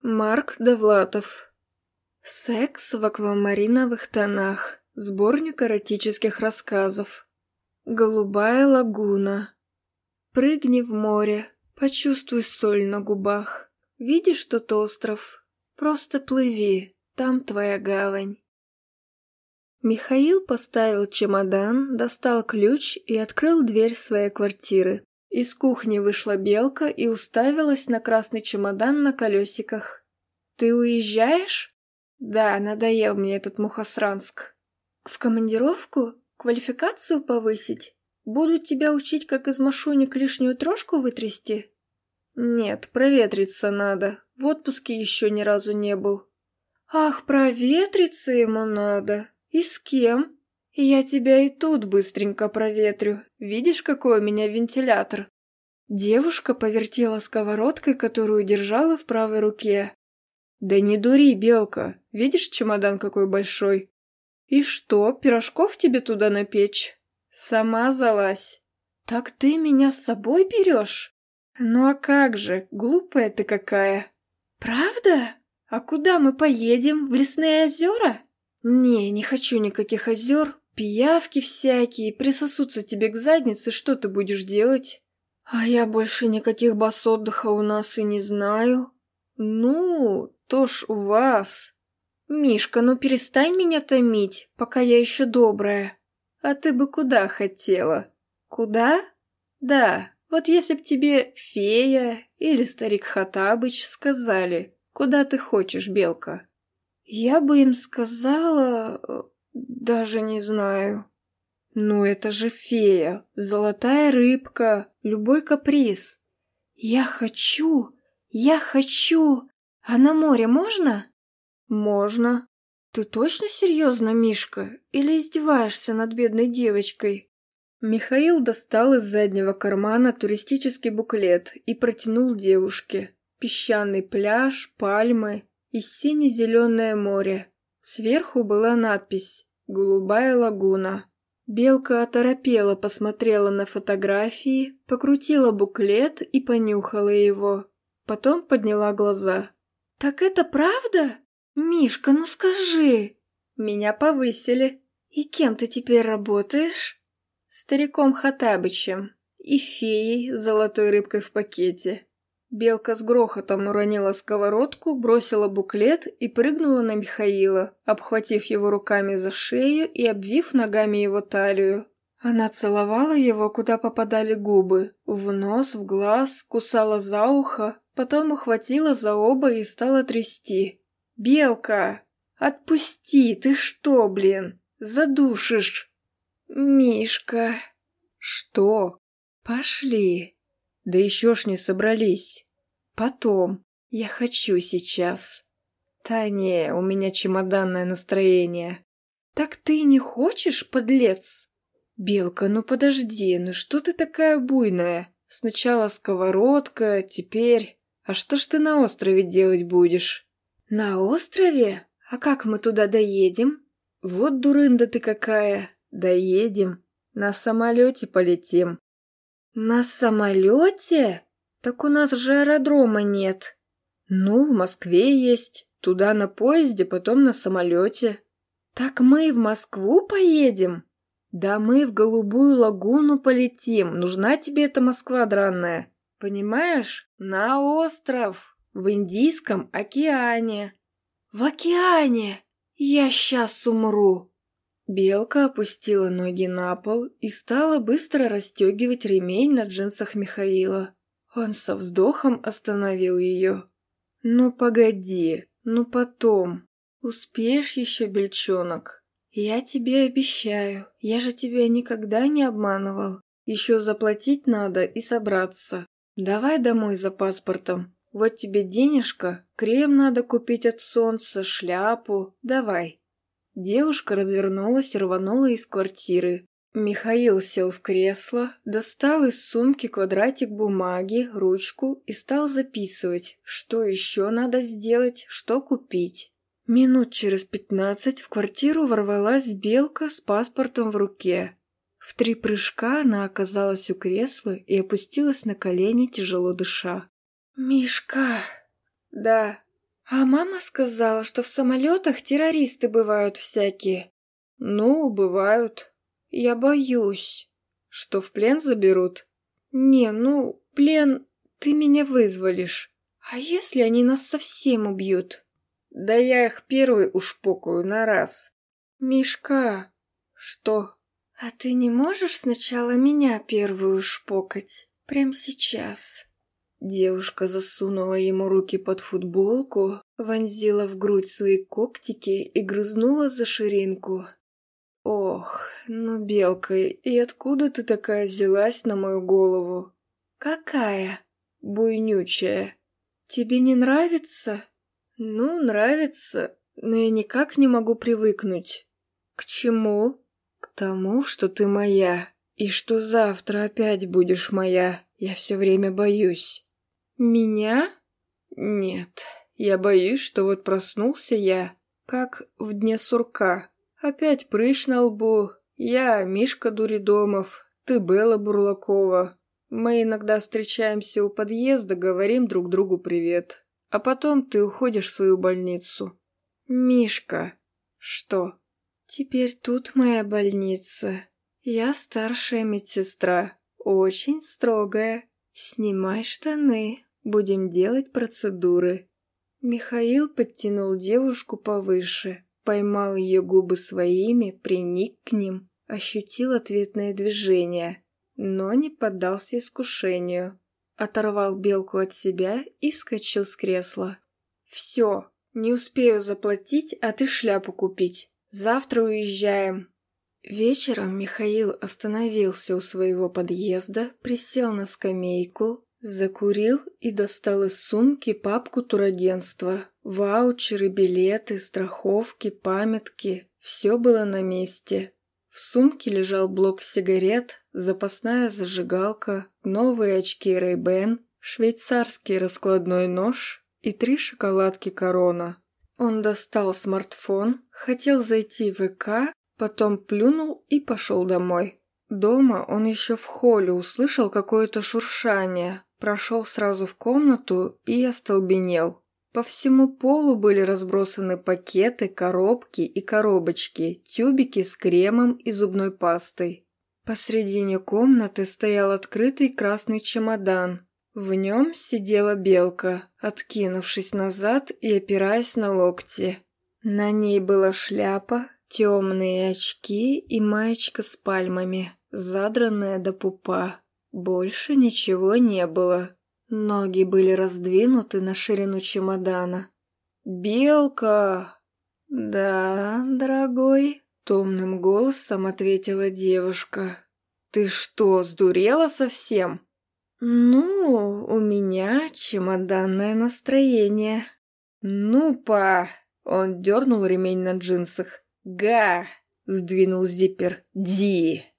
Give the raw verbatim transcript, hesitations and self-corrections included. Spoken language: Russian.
Марк Довлатов. Секс в аквамариновых тонах. Сборник эротических рассказов. Голубая лагуна. Прыгни в море, почувствуй соль на губах. Видишь тот остров? Просто плыви, там твоя гавань. Михаил поставил чемодан, достал ключ и открыл дверь своей квартиры. Из кухни вышла Белка и уставилась на красный чемодан на колесиках. «Ты уезжаешь?» «Да, надоел мне этот Мухосранск». «В командировку? Квалификацию повысить? Будут тебя учить, как из машунек лишнюю трошку вытрясти?» «Нет, проветриться надо. В отпуске еще ни разу не был». «Ах, проветриться ему надо. И с кем?» «Я тебя и тут быстренько проветрю. Видишь, какой у меня вентилятор?» Девушка повертела сковородкой, которую держала в правой руке. «Да не дури, Белка. Видишь, чемодан какой большой?» «И что, пирожков тебе туда напечь?» «Сама залазь». «Так ты меня с собой берешь?» «Ну а как же, глупая ты какая». «Правда? А куда мы поедем? В лесные озера?» «Не, не хочу никаких озер. Пиявки всякие, присосутся тебе к заднице, что ты будешь делать?» «А я больше никаких баз отдыха у нас и не знаю». «Ну, то ж у вас». «Мишка, ну перестань меня томить, пока я еще добрая». «А ты бы куда хотела?» «Куда?» «Да, вот если б тебе фея или старик Хаттабыч сказали, куда ты хочешь, Белка?» «Я бы им сказала... даже не знаю». «Ну это же фея, золотая рыбка, любой каприз». «Я хочу, я хочу. А на море можно?» «Можно». «Ты точно серьезно, Мишка? Или издеваешься над бедной девочкой?» Михаил достал из заднего кармана туристический буклет и протянул девушке. Песчаный пляж, пальмы и сине-зеленое море. Сверху была надпись «Голубая лагуна». Белка оторопела, посмотрела на фотографии, покрутила буклет и понюхала его. Потом подняла глаза. «Так это правда? Мишка, ну скажи!» «Меня повысили. И кем ты теперь работаешь?» «Стариком Хаттабычем и феей, золотой рыбкой в пакете». Белка с грохотом уронила сковородку, бросила буклет и прыгнула на Михаила, обхватив его руками за шею и обвив ногами его талию. Она целовала его, куда попадали губы, в нос, в глаз, кусала за ухо, потом ухватила за оба и стала трясти. «Белка! Отпусти! Ты что, блин? Задушишь!» «Мишка!» «Что? Пошли!» «Да еще ж не собрались!» «Потом. Я хочу сейчас». «Та не, у меня чемоданное настроение». «Так ты не хочешь, подлец?» «Белка, ну подожди, ну что ты такая буйная? Сначала сковородка, теперь... А что ж ты на острове делать будешь?» «На острове? А как мы туда доедем?» «Вот дурында ты какая! Доедем. На самолете полетим». «На самолете? Так у нас же аэродрома нет». «Ну, в Москве есть. Туда на поезде, потом на самолете». «Так мы в Москву поедем?» «Да мы в Голубую лагуну полетим. Нужна тебе эта Москва драная. Понимаешь? На остров. В Индийском океане». «В океане? Я сейчас умру». Белка опустила ноги на пол и стала быстро расстегивать ремень на джинсах Михаила. Он со вздохом остановил ее. «Ну погоди, ну потом. Успеешь еще, бельчонок? Я тебе обещаю, я же тебя никогда не обманывал. Еще заплатить надо и собраться. Давай домой за паспортом. Вот тебе денежка, крем надо купить от солнца, шляпу. Давай». Девушка развернулась и рванула из квартиры. Михаил сел в кресло, достал из сумки квадратик бумаги, ручку и стал записывать, что еще надо сделать, что купить. Минут через пятнадцать в квартиру ворвалась Белка с паспортом в руке. В три прыжка она оказалась у кресла и опустилась на колени, тяжело дыша. «Мишка!» «Да». А мама сказала, что в самолетах террористы бывают всякие. Ну, бывают. Я боюсь. Что, в плен заберут? Не, ну, плен ты меня вызволишь. А если они нас совсем убьют? Да я их первый ушпокаю на раз. Мишка. Что? А ты не можешь сначала меня первую ушпокать? Прямо сейчас. Девушка засунула ему руки под футболку, вонзила в грудь свои когтики и грызнула за ширинку. Ох, ну, Белка, и откуда ты такая взялась на мою голову? Какая? Буйнючая. Тебе не нравится? Ну, нравится, но я никак не могу привыкнуть. К чему? К тому, что ты моя, и что завтра опять будешь моя. Я все время боюсь. Меня? Нет, я боюсь, что вот проснулся я, как в дне сурка. Опять прыщ на лбу. Я Мишка Дуридомов, ты Белла Бурлакова. Мы иногда встречаемся у подъезда, говорим друг другу привет. А потом ты уходишь в свою больницу. Мишка. Что? Теперь тут моя больница. Я старшая медсестра, очень строгая. Снимай штаны, будем делать процедуры. Михаил подтянул девушку повыше, поймал ее губы своими, приник к ним, ощутил ответное движение, но не поддался искушению. Оторвал Белку от себя и вскочил с кресла. «Все, не успею заплатить, а ты шляпу купить. Завтра уезжаем». Вечером Михаил остановился у своего подъезда, присел на скамейку, закурил и достал из сумки папку турагентства. Ваучеры, билеты, страховки, памятки – все было на месте. В сумке лежал блок сигарет, запасная зажигалка, новые очки Ray-Ban, швейцарский раскладной нож и три шоколадки Корона. Он достал смартфон, хотел зайти в ВК, потом плюнул и пошел домой. Дома он еще в холле услышал какое-то шуршание, прошел сразу в комнату и остолбенел. По всему полу были разбросаны пакеты, коробки и коробочки, тюбики с кремом и зубной пастой. Посредине комнаты стоял открытый красный чемодан. В нем сидела Белка, откинувшись назад и опираясь на локти. На ней была шляпа, темные очки и маечка с пальмами, задранная до пупа. Больше ничего не было. Ноги были раздвинуты на ширину чемодана. «Белка!» «Да, дорогой», — томным голосом ответила девушка. «Ты что, сдурела совсем?» «Ну, у меня чемоданное настроение». «Ну-па!» — он дернул ремень на джинсах. «Га!» — сдвинул зиппер. «Ди!»